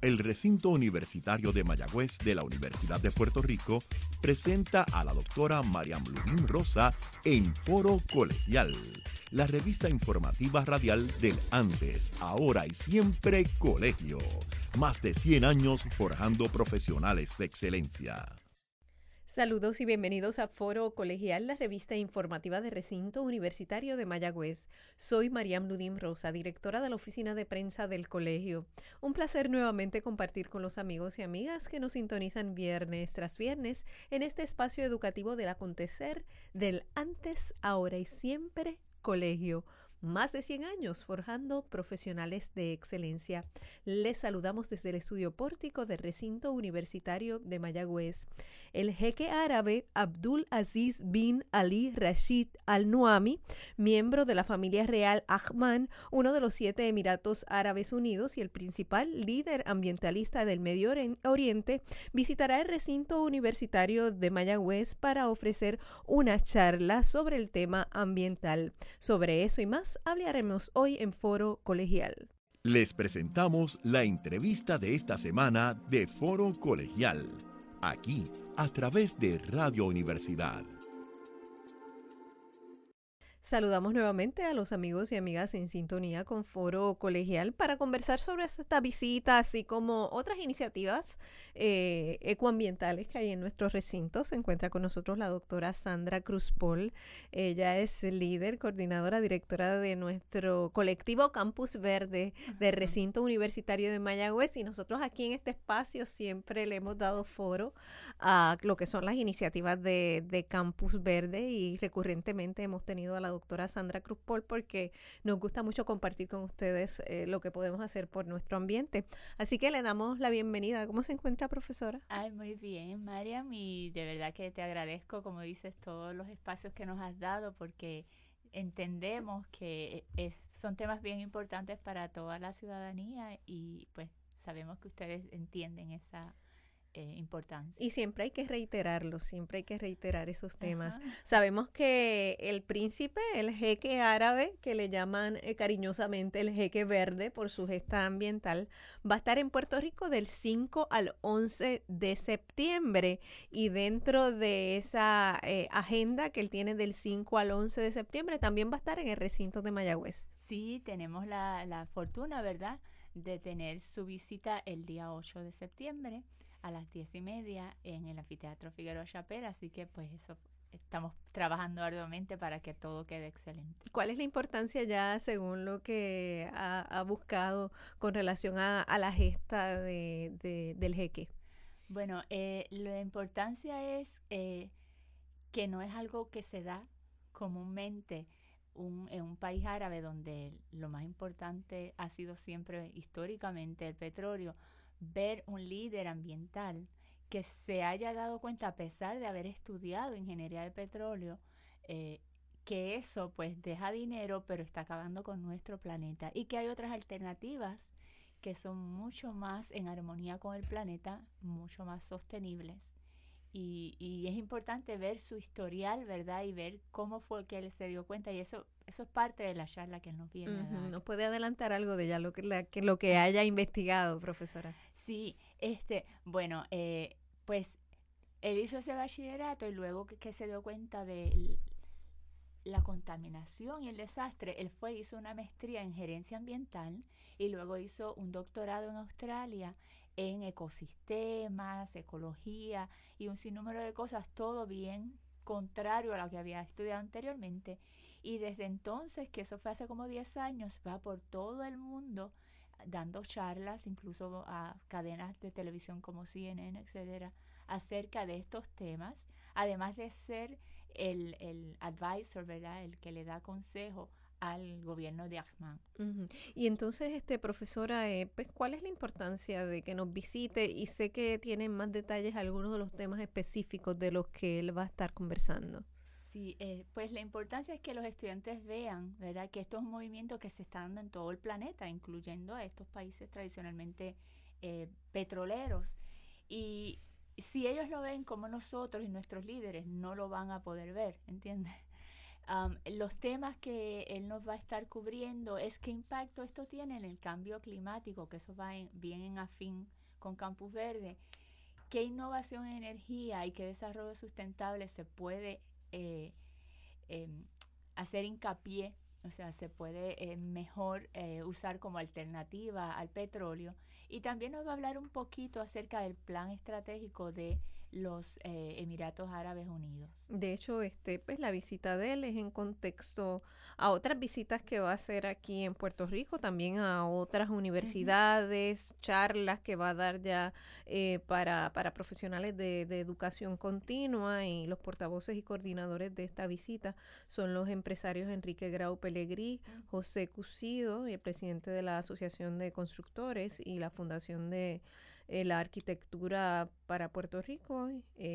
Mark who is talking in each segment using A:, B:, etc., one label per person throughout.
A: El recinto universitario de Mayagüez de la Universidad de Puerto Rico presenta a la doctora Mariam Ludín Rosa en Foro Colegial, la revista informativa radial del antes, ahora y siempre colegio. Más de 100 años forjando profesionales de excelencia.
B: Saludos y bienvenidos a Foro Colegial, la revista informativa de Recinto Universitario de Mayagüez. Soy Mariam Ludín Rosa, directora de la oficina de prensa del colegio. Un placer nuevamente compartir con los amigos y amigas que nos sintonizan viernes tras viernes en este espacio educativo del acontecer del antes, ahora y siempre colegio. Más de 100 años forjando profesionales de excelencia. Les saludamos desde el estudio pórtico del Recinto Universitario de Mayagüez. El jeque árabe Abdul Aziz bin Ali Rashid Al Nuami, miembro de la familia real Ahman, uno de los 7 Emiratos Árabes Unidos y el principal líder ambientalista del Medio Oriente, visitará el recinto universitario de Mayagüez para ofrecer una charla sobre el tema ambiental. Sobre eso y más hablaremos hoy en Foro Colegial.
A: Les presentamos la entrevista de esta semana de Foro Colegial, aquí a través de Radio Universidad.
B: Saludamos nuevamente a los amigos y amigas en sintonía con Foro Colegial para conversar sobre esta visita, así como otras iniciativas ecoambientales que hay en nuestro recinto. Se encuentra con nosotros la doctora Sandra Cruz Paul. Ella es líder, coordinadora, directora de nuestro colectivo Campus Verde del Recinto Universitario de Mayagüez, y nosotros aquí en este espacio siempre le hemos dado foro a lo que son las iniciativas de Campus Verde, y recurrentemente hemos tenido a la doctora Sandra Cruz Paul porque nos gusta mucho compartir con ustedes lo que podemos hacer por nuestro ambiente. Así que le damos la bienvenida. ¿Cómo se encuentra, profesora?
C: Ay, muy bien, Mariam, y de verdad que te agradezco, como dices, todos los espacios que nos has dado, porque entendemos que son temas bien importantes para toda la ciudadanía y pues sabemos que ustedes entienden esa importancia.
B: Y siempre hay que reiterarlo, siempre hay que reiterar esos temas.
C: Ajá.
B: Sabemos que el príncipe, el jeque árabe, que le llaman cariñosamente el jeque verde por su gesta ambiental, va a estar en Puerto Rico del 5 al 11 de septiembre. Y dentro de esa agenda que él tiene del 5 al 11 de septiembre, también va a estar en el recinto de Mayagüez.
C: Sí, tenemos la fortuna, ¿verdad?, de tener su visita el día 8 de septiembre a las 10:30 en el Anfiteatro Figueroa Chapel, así que pues eso, estamos trabajando arduamente para que todo quede excelente.
B: ¿Cuál es la importancia ya, según lo que ha buscado con relación a la gesta del jeque?
C: Bueno, la importancia es que no es algo que se da comúnmente en un país árabe donde lo más importante ha sido siempre históricamente el petróleo. Ver un líder ambiental que se haya dado cuenta, a pesar de haber estudiado ingeniería de petróleo, eh, que eso pues deja dinero pero está acabando con nuestro planeta, y que hay otras alternativas que son mucho más en armonía con el planeta, mucho más sostenibles. Y es importante ver su historial, ¿verdad? Y ver cómo fue que él se dio cuenta. Y eso es parte de la charla que él nos viene a dar.
B: ¿Nos puede adelantar algo de ya lo que haya investigado, profesora?
C: Sí, bueno, pues él hizo ese bachillerato, y luego que se dio cuenta de la contaminación y el desastre, él hizo una maestría en gerencia ambiental, y luego hizo un doctorado en Australia en ecosistemas, ecología y un sinnúmero de cosas, todo bien contrario a lo que había estudiado anteriormente. Y desde entonces, que eso fue hace como 10 años, va por todo el mundo dando charlas, incluso a cadenas de televisión como CNN, etcétera, acerca de estos temas, además de ser el advisor, ¿verdad?, el que le da consejo al gobierno de Ahmad.
B: Y entonces, profesora, pues, ¿cuál es la importancia de que nos visite? Y sé que tienen más detalles algunos de los temas específicos de los que él va a estar conversando.
C: Sí, pues la importancia es que los estudiantes vean, ¿verdad?, que esto es un movimiento que se está dando en todo el planeta, incluyendo a estos países tradicionalmente petroleros. Y si ellos lo ven, como nosotros y nuestros líderes no lo van a poder ver, ¿entiendes? Los temas que él nos va a estar cubriendo es qué impacto esto tiene en el cambio climático, que eso va bien en afín con Campus Verde, qué innovación en energía y qué desarrollo sustentable se puede hacer hincapié, o sea, se puede mejor usar como alternativa al petróleo. Y también nos va a hablar un poquito acerca del plan estratégico de los Emiratos Árabes Unidos.
B: De hecho, pues la visita de él es en contexto a otras visitas que va a hacer aquí en Puerto Rico, también a otras universidades, charlas que va a dar ya para profesionales de educación continua, y los portavoces y coordinadores de esta visita son los empresarios Enrique Grau Pelegrí, José Cusido, el presidente de la Asociación de Constructores y la Fundación de la Arquitectura para Puerto Rico,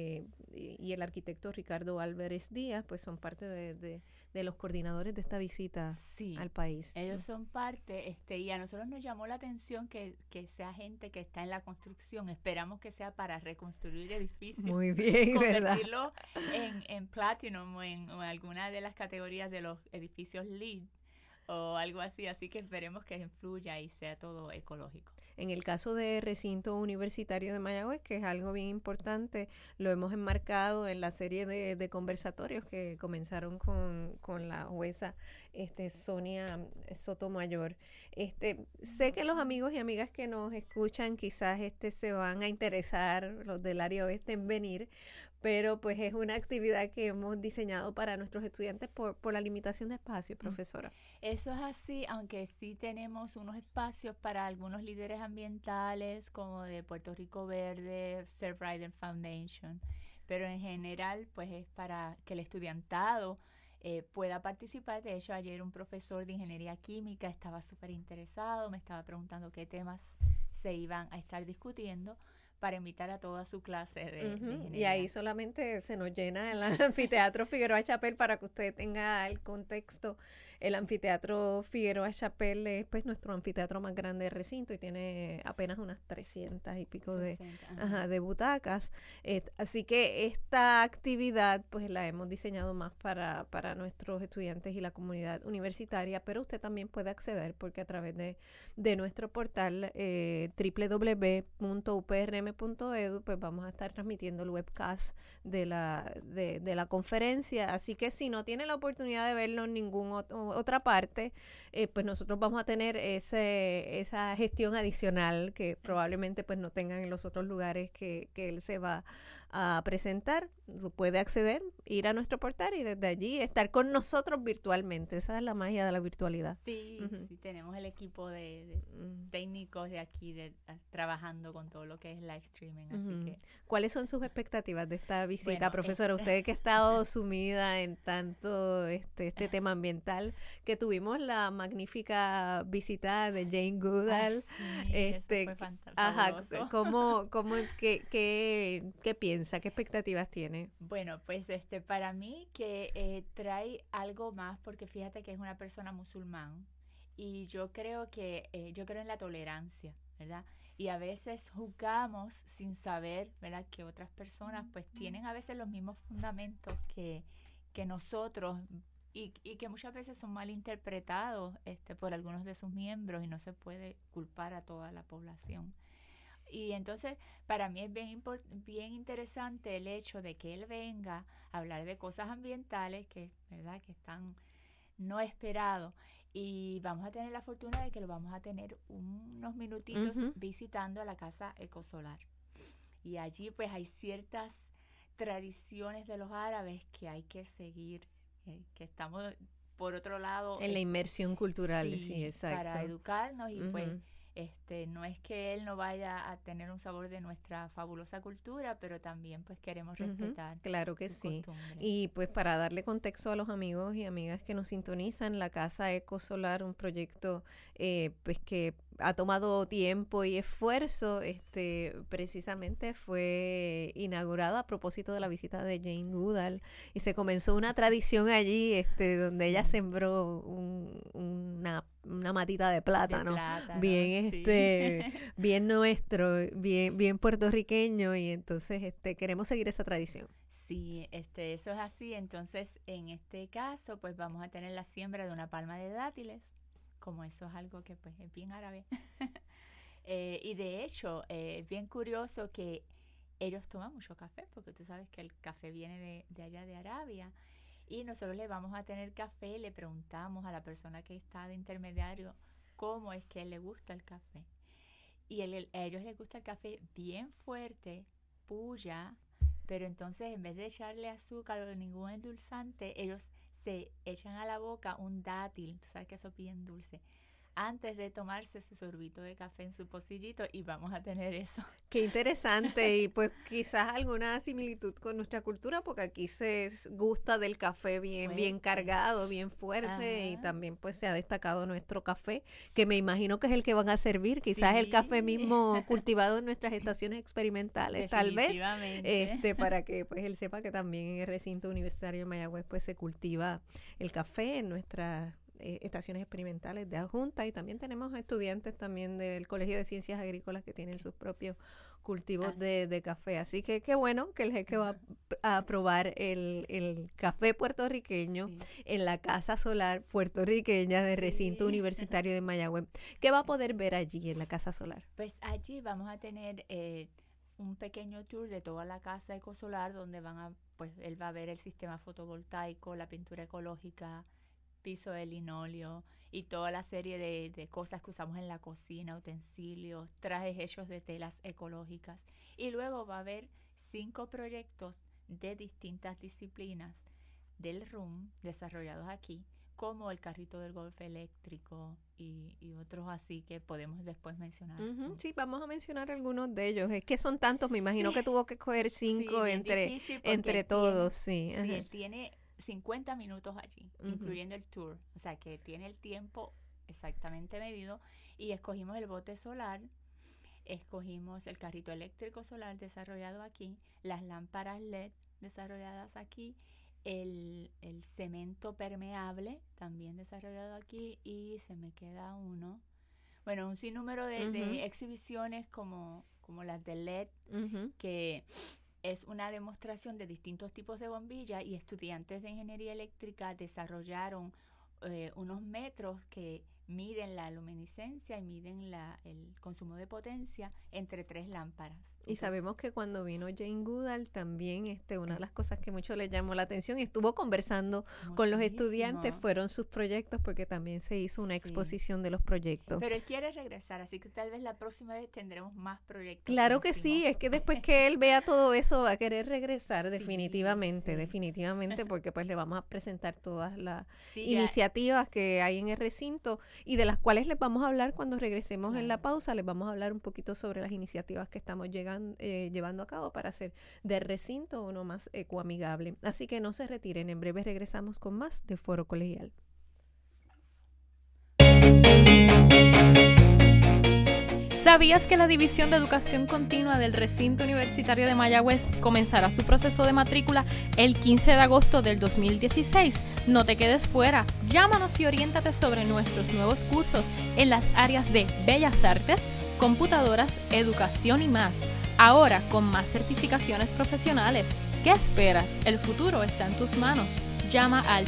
B: y el arquitecto Ricardo Álvarez Díaz, pues son parte de los coordinadores de esta visita al país.
C: Ellos son parte, y a nosotros nos llamó la atención que sea gente que está en la construcción. Esperamos que sea para reconstruir edificios.
B: Muy bien,
C: convertirlo en Platinum o en alguna de las categorías de los edificios LEED o algo así que esperemos que influya y sea todo ecológico.
B: En el caso de Recinto Universitario de Mayagüez, que es algo bien importante, lo hemos enmarcado en la serie de conversatorios que comenzaron con la jueza Sonia Sotomayor. Sé que los amigos y amigas que nos escuchan quizás se van a interesar, los del área oeste, en venir, pero pues es una actividad que hemos diseñado para nuestros estudiantes por la limitación de espacio, profesora.
C: Eso es así, aunque sí tenemos unos espacios para algunos líderes ambientales, como de Puerto Rico Verde, Surf Rider Foundation, pero en general pues es para que el estudiantado pueda participar. De hecho, ayer un profesor de ingeniería química estaba súper interesado, me estaba preguntando qué temas se iban a estar discutiendo para invitar a toda su clase de ingeniería.
B: Y ahí solamente se nos llena el anfiteatro Figueroa Chapel. Para que usted tenga el contexto, el anfiteatro Figueroa Chapel es pues nuestro anfiteatro más grande de recinto y tiene apenas unas 300 y pico 60, de butacas. Así que esta actividad pues la hemos diseñado más para nuestros estudiantes y la comunidad universitaria, pero usted también puede acceder porque a través de nuestro portal www.uprm.edu, pues vamos a estar transmitiendo el webcast de la conferencia, así que si no tiene la oportunidad de verlo en ninguna otra parte, pues nosotros vamos a tener esa gestión adicional que probablemente pues no tengan en los otros lugares que él se va a presentar. Puede acceder, ir a nuestro portal y desde allí estar con nosotros virtualmente. Esa es la magia de la virtualidad.
C: Sí, sí, tenemos el equipo de técnicos de aquí trabajando con todo lo que es live streaming, así que...
B: ¿Cuáles son sus expectativas de esta visita, profesora? Usted que ha estado sumida en tanto este tema ambiental, que tuvimos la magnífica visita de Jane Goodall.
C: Eso fue fantástico.
B: ¿Qué piensa? ¿Qué expectativas tiene?
C: Bueno, pues para mí que trae algo más, porque fíjate que es una persona musulmán y yo creo en la tolerancia, ¿verdad? Y a veces juzgamos sin saber, ¿verdad?, que otras personas pues tienen a veces los mismos fundamentos que nosotros y que muchas veces son mal interpretados por algunos de sus miembros y no se puede culpar a toda la población. Y entonces para mí es bien interesante el hecho de que él venga a hablar de cosas ambientales que, ¿verdad?, que están no esperados, y vamos a tener la fortuna de que lo vamos a tener unos minutitos visitando a la casa Ecosolar, y allí pues hay ciertas tradiciones de los árabes que hay que seguir, que estamos por otro lado
B: en la inmersión cultural, sí, exacto,
C: para educarnos y pues no es que él no vaya a tener un sabor de nuestra fabulosa cultura, pero también pues queremos respetar.
B: Claro que sí. Y pues para darle contexto a los amigos y amigas que nos sintonizan, la Casa Ecosolar, un proyecto pues que ha tomado tiempo y esfuerzo, precisamente fue inaugurada a propósito de la visita de Jane Goodall, y se comenzó una tradición allí, donde ella sembró una matita de plátano, bien bien nuestro, bien puertorriqueño, y entonces queremos seguir esa tradición.
C: Sí, eso es así. Entonces, en este caso, pues vamos a tener la siembra de una palma de dátiles, como eso es algo que pues es bien árabe. Y de hecho, es bien curioso que ellos toman mucho café, porque tú sabes que el café viene de allá de Arabia. Y nosotros le vamos a tener café, le preguntamos a la persona que está de intermediario cómo es que le gusta el café. Y a ellos les gusta el café bien fuerte, puya, pero entonces en vez de echarle azúcar o ningún endulzante, ellos se echan a la boca un dátil, tú sabes que eso es bien dulce, antes de tomarse su sorbito de café en su pocillito, y vamos a tener eso.
B: Qué interesante, y pues quizás alguna similitud con nuestra cultura, porque aquí se gusta del café bien cargado, bien fuerte, y también pues se ha destacado nuestro café, que me imagino que es el que van a servir, quizás el café mismo cultivado en nuestras estaciones experimentales, tal vez, para que pues él sepa que también en el recinto universitario de Mayagüez pues se cultiva el café en nuestras estaciones experimentales de adjunta, y también tenemos estudiantes también del Colegio de Ciencias Agrícolas que tienen sus propios cultivos de café, así que qué bueno que el jeque va a probar el café puertorriqueño en la Casa Solar puertorriqueña del recinto universitario de Mayagüez. ¿Qué va a poder ver allí en la Casa Solar?
C: Pues allí vamos a tener un pequeño tour de toda la casa ecosolar, donde pues él va a ver el sistema fotovoltaico, la pintura ecológica, piso de linóleo y toda la serie de cosas que usamos en la cocina, utensilios, trajes hechos de telas ecológicas. Y luego va a haber 5 proyectos de distintas disciplinas del RUM desarrollados aquí, como el carrito del golf eléctrico y otros así que podemos después mencionar.
B: Sí, vamos a mencionar algunos de ellos. Es que son tantos, me imagino que tuvo que escoger 5 entre todos. Sí,
C: él tiene 50 minutos allí, incluyendo el tour, o sea que tiene el tiempo exactamente medido, y escogimos el bote solar, escogimos el carrito eléctrico solar desarrollado aquí, las lámparas LED desarrolladas aquí, el cemento permeable también desarrollado aquí, y se me queda uno, bueno, un sinnúmero de exhibiciones como las de LED, que es una demostración de distintos tipos de bombilla, y estudiantes de ingeniería eléctrica desarrollaron unos metros que miden la luminiscencia y miden el consumo de potencia entre 3 lámparas.
B: Y sabemos que cuando vino Jane Goodall también una de las cosas que mucho le llamó la atención y estuvo conversando con los estudiantes fueron sus proyectos, porque también se hizo una exposición de los proyectos.
C: Pero él quiere regresar, así que tal vez la próxima vez tendremos más proyectos.
B: Claro que sí, es que después que él vea todo eso va a querer regresar definitivamente, porque pues le vamos a presentar todas las iniciativas que hay en el recinto, y de las cuales les vamos a hablar cuando regresemos en la pausa. Les vamos a hablar un poquito sobre las iniciativas que estamos llevando a cabo para hacer del recinto uno más ecoamigable. Así que no se retiren, en breve regresamos con más de Foro Colegial.
D: ¿Sabías que la División de Educación Continua del Recinto Universitario de Mayagüez comenzará su proceso de matrícula el 15 de agosto del 2016? No te quedes fuera. Llámanos y oriéntate sobre nuestros nuevos cursos en las áreas de Bellas Artes, computadoras, educación y más. Ahora con más certificaciones profesionales. ¿Qué esperas? El futuro está en tus manos. Llama al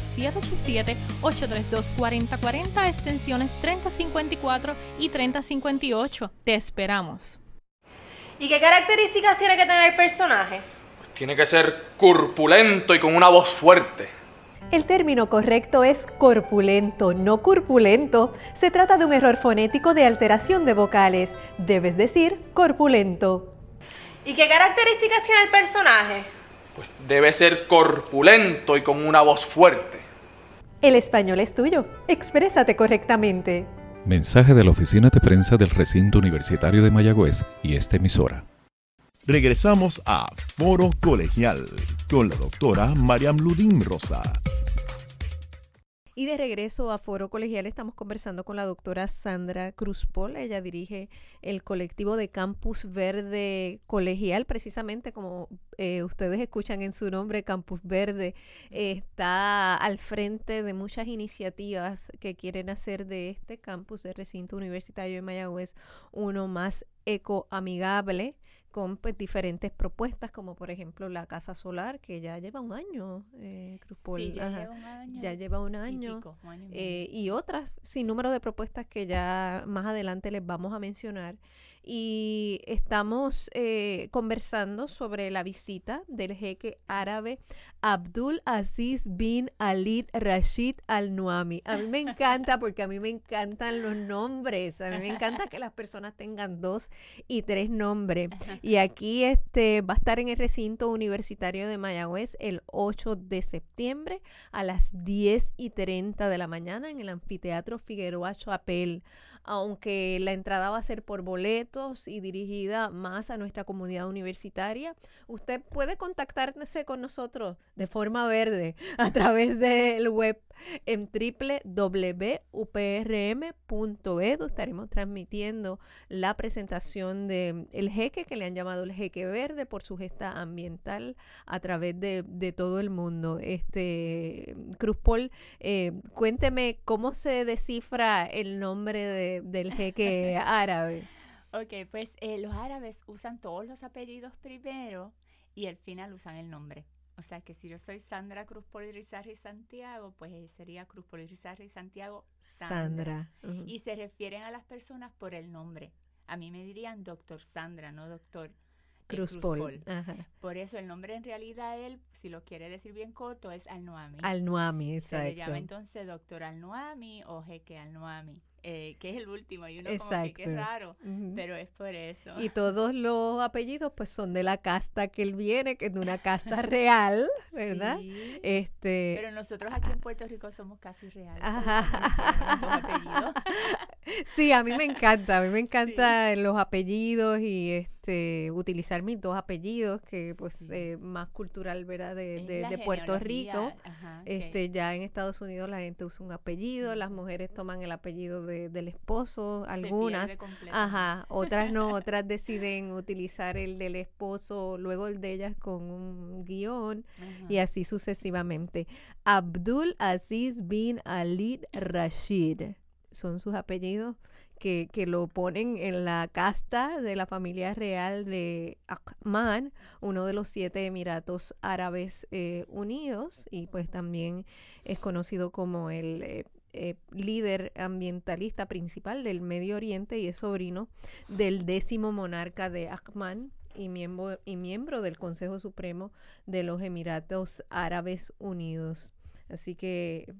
D: 787-832-4040, extensiones 3054 y 3058. Te esperamos.
E: ¿Y qué características tiene que tener el personaje?
F: Pues tiene que ser corpulento y con una voz fuerte.
B: El término correcto es corpulento, no corpulento. Se trata de un error fonético de alteración de vocales. Debes decir corpulento.
E: ¿Y qué características tiene el personaje?
F: Pues debe ser corpulento y con una voz fuerte.
B: El español es tuyo. Exprésate correctamente.
G: Mensaje de la Oficina de Prensa del Recinto Universitario de Mayagüez y esta emisora.
A: Regresamos a Foro Colegial con la doctora Mariam Ludín Rosa.
B: Y de regreso a Foro Colegial estamos conversando con la doctora Sandra Cruz-Pol. Ella dirige el colectivo de Campus Verde Colegial, precisamente como ustedes escuchan en su nombre, Campus Verde está al frente de muchas iniciativas que quieren hacer de este campus del recinto universitario de Mayagüez uno más ecoamigable, con pues, diferentes propuestas, como por ejemplo la Casa Solar, que ya lleva un año, Cruz Paul.
C: Sí, ya lleva un año.
B: Ya lleva un año.
C: Y pico, un año y medio.
B: Y otras, sin número de propuestas que ya más adelante les vamos a mencionar. Y estamos conversando sobre la visita del jeque árabe Abdul Aziz bin Ali Rashid Al Nuami. A mí me encanta porque a mí me encantan los nombres. A mí me encanta que las personas tengan 2 y 3 nombres. Y aquí va a estar en el recinto universitario de Mayagüez el 8 de septiembre a las 10:30 de la mañana en el anfiteatro Figueroa Chapel. Aunque la entrada va a ser por boletos y dirigida más a nuestra comunidad universitaria, usted puede contactarse con nosotros de forma verde a través del web en www.uprm.edu. Estaremos transmitiendo la presentación del jeque, que le han llamado el jeque verde por su gesta ambiental a través de todo el mundo. Cruz Paul, cuénteme cómo se descifra el nombre del jeque árabe.
C: Ok, pues los árabes usan todos los apellidos primero y al final usan el nombre. O sea que si yo soy Sandra Cruz Paul Irizarry Santiago, pues sería Cruz Paul Irizarry Santiago Sandra.
B: Uh-huh.
C: Y se refieren a las personas por el nombre. A mí me dirían doctor Sandra, no doctor
B: Cruz Paul. Ajá.
C: Por eso el nombre en realidad, él, si lo quiere decir bien corto, es Al-Nuami.
B: Al-Nuami, exacto.
C: Se le llama entonces doctor Al-Nuami o jeque Al-Nuami. Que es el último, y uno
B: exacto.
C: como que es raro, pero es por eso.
B: Y todos los apellidos pues son de la casta que él viene, que es de una casta real, ¿verdad?
C: Sí,
B: Pero
C: pero nosotros aquí en Puerto Rico somos casi reales.
B: Sí, a mí me encantan sí. Los apellidos y utilizar mis 2 apellidos, que pues sí. Más cultural, ¿verdad? De Puerto Rico.
C: Ajá,
B: ya en Estados Unidos la gente usa un apellido, las mujeres toman el apellido del esposo, algunas, otras no, otras deciden utilizar el del esposo, luego el de ellas con un guión y así sucesivamente. Abdul Aziz bin Ali Rashid son sus apellidos, que lo ponen en la casta de la familia real de Amman, uno de los 7 Emiratos Árabes Unidos, y pues también es conocido como el líder ambientalista principal del Medio Oriente y es sobrino del 10º monarca de Amman y miembro del Consejo Supremo de los Emiratos Árabes Unidos. Así que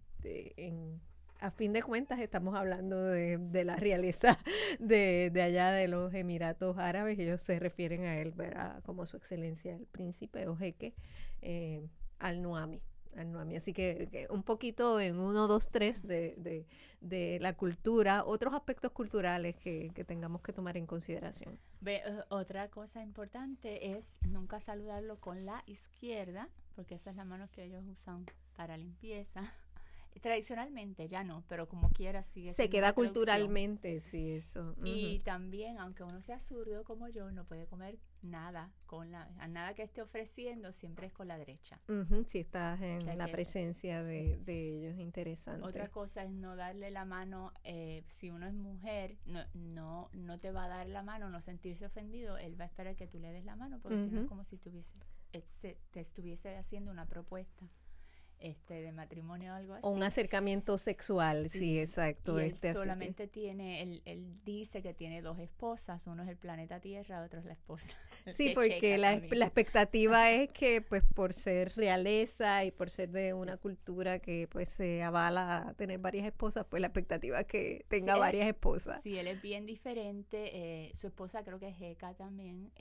B: a fin de cuentas estamos hablando de la realeza de allá de los Emiratos Árabes. Ellos se refieren a él, ¿verdad?, como su excelencia el príncipe o jeque Al-Nuami. Así que un poquito en 1, 2, 3 de la cultura, otros aspectos culturales que tengamos que tomar en consideración.
C: Otra cosa importante es nunca saludarlo con la izquierda, porque esa es la mano que ellos usan para limpieza. Tradicionalmente ya no, pero como quiera sigue.
B: Se queda culturalmente, sí, eso.
C: Y también, aunque uno sea zurdo como yo, no puede comer nada nada que esté ofreciendo, siempre es con la derecha.
B: Si estás en la presencia de ellos, interesante.
C: Otra cosa es no darle la mano, si uno es mujer, no te va a dar la mano, no sentirse ofendido, él va a esperar que tú le des la mano, porque si no es como si te estuviese haciendo una propuesta de matrimonio o algo así.
B: O un acercamiento sexual, sí, exacto.
C: Y él solamente él dice que tiene 2 esposas, uno es el planeta Tierra, otro es la esposa.
B: Sí, porque la expectativa es que pues por ser realeza y por ser de una cultura que pues se avala a tener varias esposas, pues la expectativa es que tenga varias esposas.
C: Sí, él es bien diferente, su esposa creo que es jeca también,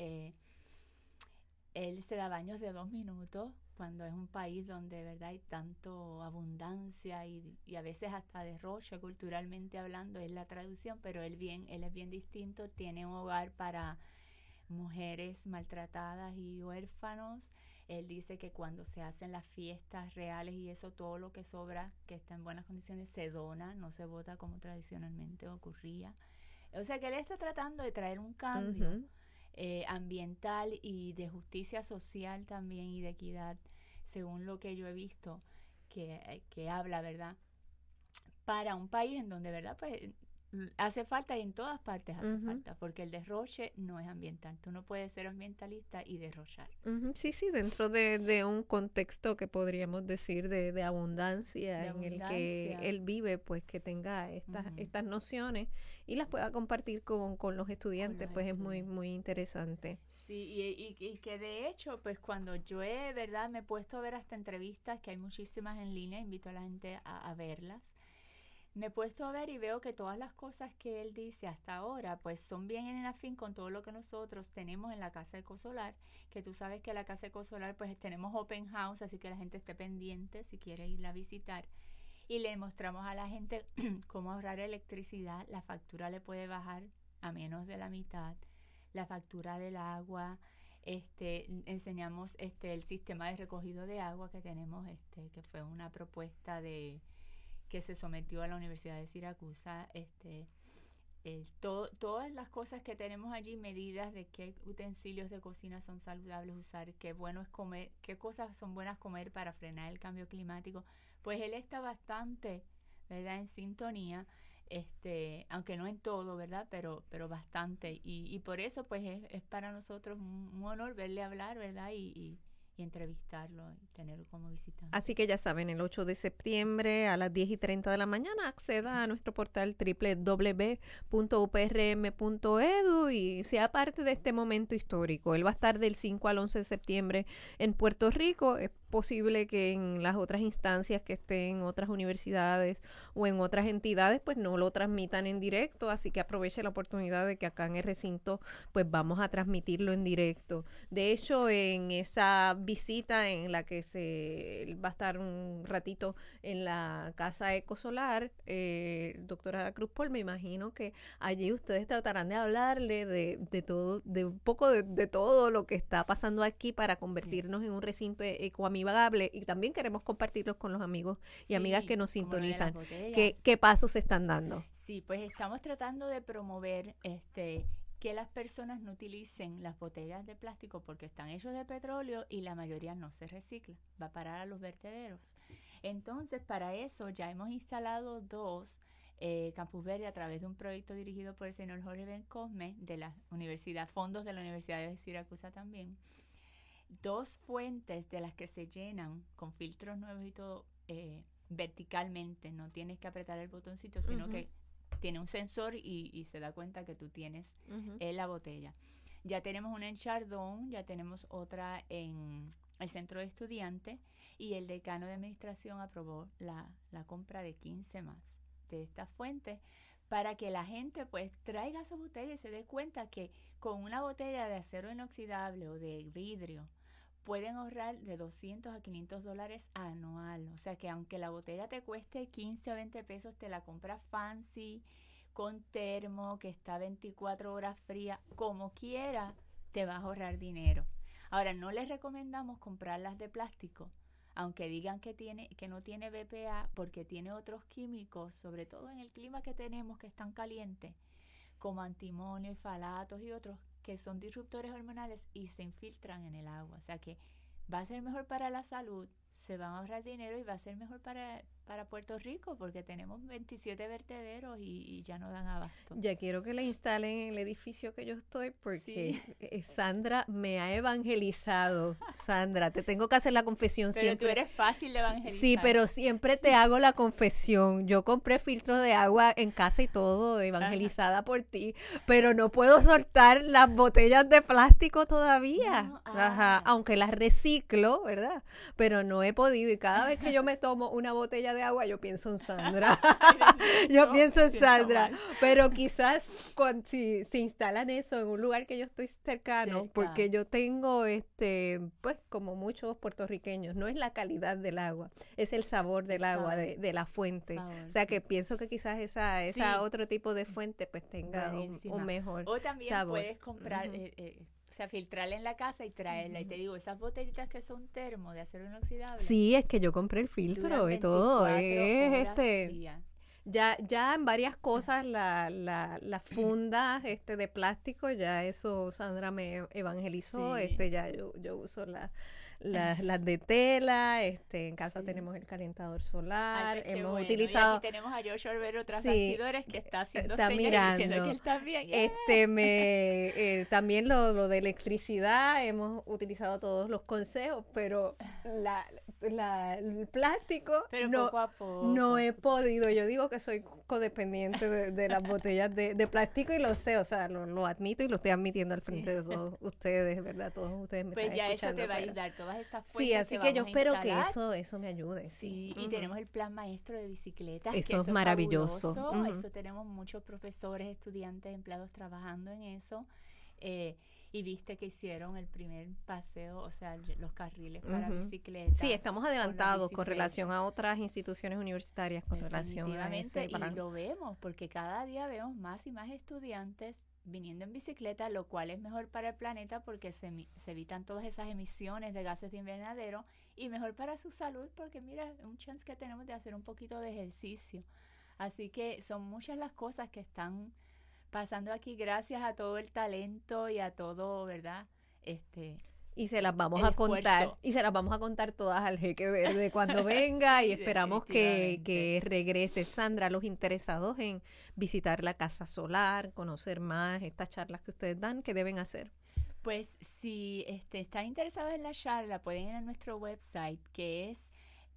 C: él se da baños de 2 minutos, cuando es un país donde de verdad hay tanto abundancia y a veces hasta derroche culturalmente hablando, es la traducción, pero él es bien distinto, tiene un hogar para mujeres maltratadas y huérfanos. Él dice que cuando se hacen las fiestas reales y eso, todo lo que sobra, que está en buenas condiciones, se dona, no se bota como tradicionalmente ocurría. O sea que él está tratando de traer un cambio ambiental y de justicia social también y de equidad, según lo que yo he visto que habla, ¿verdad?, para un país en donde, ¿verdad?, pues hace falta y en todas partes hace falta, porque el derroche no es ambiental. Tú no puedes ser ambientalista y derrochar.
B: Sí, dentro de un contexto que podríamos decir de abundancia, en el que él vive, pues que tenga estas nociones y las pueda compartir con los estudiantes, pues es muy, muy interesante.
C: Sí, y que de hecho, pues cuando yo me he puesto a ver hasta entrevistas, que hay muchísimas en línea, invito a la gente a verlas. Me he puesto a ver y veo que todas las cosas que él dice hasta ahora, pues son bien en afín con todo lo que nosotros tenemos en la Casa Ecosolar, que tú sabes que la Casa Ecosolar, pues tenemos open house, así que la gente esté pendiente si quiere irla a visitar. Y le mostramos a la gente cómo ahorrar electricidad. La factura le puede bajar a menos de la mitad. La factura del agua, enseñamos el sistema de recogido de agua que tenemos, que fue una propuesta que se sometió a la Universidad de Siracusa, todas las cosas que tenemos allí, medidas de qué utensilios de cocina son saludables usar, qué bueno es comer, qué cosas son buenas comer para frenar el cambio climático, pues él está bastante, ¿verdad?, en sintonía, aunque no en todo, ¿verdad?, pero bastante, y por eso pues es para nosotros un honor verle hablar, ¿verdad?, y entrevistarlo y tenerlo como visitante.
B: Así que ya saben, el 8 de septiembre a las 10:30 de la mañana acceda a nuestro portal www.uprm.edu y sea parte de este momento histórico. Él va a estar del 5 al 11 de septiembre en Puerto Rico. Es posible que en las otras instancias que estén en otras universidades o en otras entidades pues no lo transmitan en directo, así que aproveche la oportunidad de que acá en el recinto pues vamos a transmitirlo en directo. De hecho, en esa visita en la que él va a estar un ratito en la Casa Ecosolar, doctora Cruz Paul, me imagino que allí ustedes tratarán de hablarle de todo, de un poco de todo lo que está pasando aquí para convertirnos en un recinto ecoamigable, y también queremos compartirlos con los amigos y amigas que nos sintonizan. ¿Qué pasos se están dando?
C: Sí, pues estamos tratando de promover que las personas no utilicen las botellas de plástico porque están hechos de petróleo y la mayoría no se recicla, va a parar a los vertederos. Entonces, para eso ya hemos instalado 2 Campus Verde a través de un proyecto dirigido por el señor Jorge Bencosme de la universidad, fondos de la Universidad de Siracusa también. 2 fuentes de las que se llenan con filtros nuevos y todo verticalmente, no tienes que apretar el botoncito, sino que tiene un sensor y se da cuenta que tú tienes la botella. Ya tenemos una en Chardón, ya tenemos otra en el centro de estudiantes y el decano de administración aprobó la compra de 15 más de estas fuentes para que la gente pues traiga su botella y se dé cuenta que con una botella de acero inoxidable o de vidrio pueden ahorrar de $200 a $500 anual. O sea que aunque la botella te cueste 15 o 20 pesos, te la compras fancy, con termo, que está 24 horas fría, como quiera, te vas a ahorrar dinero. Ahora, no les recomendamos comprarlas de plástico, aunque digan que no tiene BPA, porque tiene otros químicos, sobre todo en el clima que tenemos, que es tan caliente, como antimonio, falatos y otros, que son disruptores hormonales y se infiltran en el agua. O sea que va a ser mejor para la salud, se van a ahorrar dinero y va a ser mejor para Puerto Rico porque tenemos 27 vertederos y ya no dan abasto.
B: Ya quiero que le instalen en el edificio que yo estoy porque Sandra me ha evangelizado. Sandra, te tengo que hacer la confesión
C: pero
B: siempre.
C: Pero tú eres fácil de evangelizar.
B: Sí, pero siempre te hago la confesión. Yo compré filtros de agua en casa y todo, evangelizada por ti, pero no puedo soltar las botellas de plástico todavía.
C: No,
B: aunque las reciclo, ¿verdad? Pero no he podido y cada vez que yo me tomo una botella de agua yo pienso en Sandra. Yo pienso en Sandra, pero quizás si instalan eso en un lugar que yo estoy cercano, porque yo tengo pues como muchos puertorriqueños, no es la calidad del agua, es el sabor del agua, de la fuente. O sea que pienso que quizás esa otro tipo de fuente pues tenga un mejor sabor.
C: O también puedes comprar o sea, filtrarla en la casa y traerla. Y te digo, esas botellitas que son termo de acero inoxidable.
B: Sí, es que yo compré el filtro y todo. Ya en varias cosas las fundas de plástico, ya eso Sandra me evangelizó,
C: Sí.
B: ya yo uso las de tela, en casa tenemos el calentador solar,
C: Ay, qué
B: hemos
C: bueno.
B: utilizado...
C: Y aquí tenemos a Joshua Olvero tras
B: Sí,
C: bastidores que está haciendo
B: está
C: señas y diciendo
B: mirando.
C: que él está bien.
B: También lo de electricidad, hemos utilizado todos los consejos, pero el plástico
C: Pero
B: no,
C: poco a poco.
B: no he podido. Yo digo que soy codependiente de las botellas de plástico y lo sé, o sea, lo admito y lo estoy admitiendo al frente de todos ustedes, ¿verdad? Todos ustedes me
C: Pues
B: están
C: ya eso
B: escuchando.
C: te va a
B: pero-
C: ayudar, todas estas fuentes
B: Sí, así que yo
C: vamos a
B: espero que
C: instalar.
B: eso me ayude.
C: Sí, y
B: Ujú.
C: tenemos el plan maestro de bicicletas.
B: Eso
C: que
B: es maravilloso.
C: fabuloso.
B: Ujú.
C: Eso tenemos muchos profesores, estudiantes, empleados trabajando en eso. Y viste que hicieron el primer paseo, o sea, los carriles para
B: Ujú.
C: bicicletas.
B: Sí, estamos
C: con los
B: adelantados con
C: bicifrenos.
B: relación a otras instituciones universitarias, con relación a ese
C: Definitivamente,
B: plan.
C: y lo vemos, porque cada día vemos más y más estudiantes viniendo en bicicleta, lo cual es mejor para el planeta porque se evitan todas esas emisiones de gases de invernadero y mejor para su salud porque mira, un chance que tenemos de hacer un poquito de ejercicio. Así que son muchas las cosas que están pasando aquí gracias a todo el talento y a todo, ¿verdad?
B: Y se las vamos
C: el
B: a contar,
C: esfuerzo.
B: y se las vamos a contar todas al Jeque Verde cuando venga y
C: Sí,
B: esperamos
C: definitivamente.
B: que regrese. Sandra, los interesados en visitar la Casa Solar, conocer más estas charlas que ustedes dan, ¿qué deben hacer?
C: Pues si están interesados en la charla, pueden ir a nuestro website que es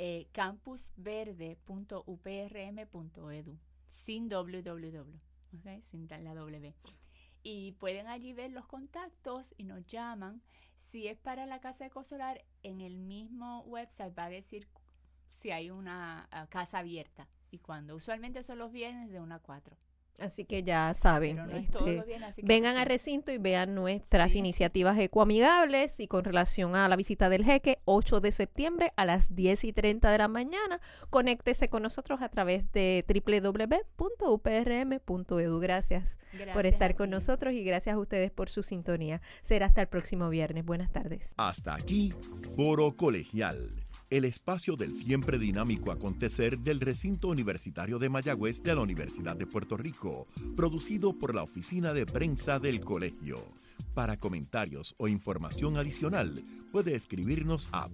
C: campusverde.uprm.edu sin www, ¿ok? Sin la W. Y pueden allí ver los contactos y nos llaman. Si es para la casa ecosolar, en el mismo website va a decir si hay una casa abierta y cuándo. Usualmente son los viernes de 1 a 4.
B: Así que ya saben,
C: Pero no es todos los viernes, así que
B: vengan
C: sí.
B: al recinto y vean nuestras
C: Sí.
B: iniciativas ecoamigables. Y con relación a la visita del Jeque, 8 de septiembre a las 10:30 de la mañana, conéctese con nosotros a través de www.uprm.edu. Gracias por
C: Gracias
B: estar
C: a
B: con
C: ti.
B: nosotros y gracias a ustedes por su sintonía. Será hasta el próximo viernes. Buenas tardes.
A: Hasta aquí, Foro Colegial, el espacio del siempre dinámico acontecer del recinto universitario de Mayagüez de la Universidad de Puerto Rico, producido por la oficina de prensa del colegio. Para comentarios o información adicional, puede escribirnos a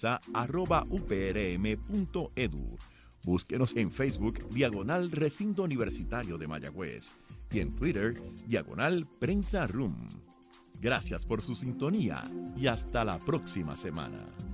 A: prensa@uprm.edu. Búsquenos en Facebook, /Recinto Universitario de Mayagüez, y en Twitter, /Prensa Room. Gracias por su sintonía y hasta la próxima semana.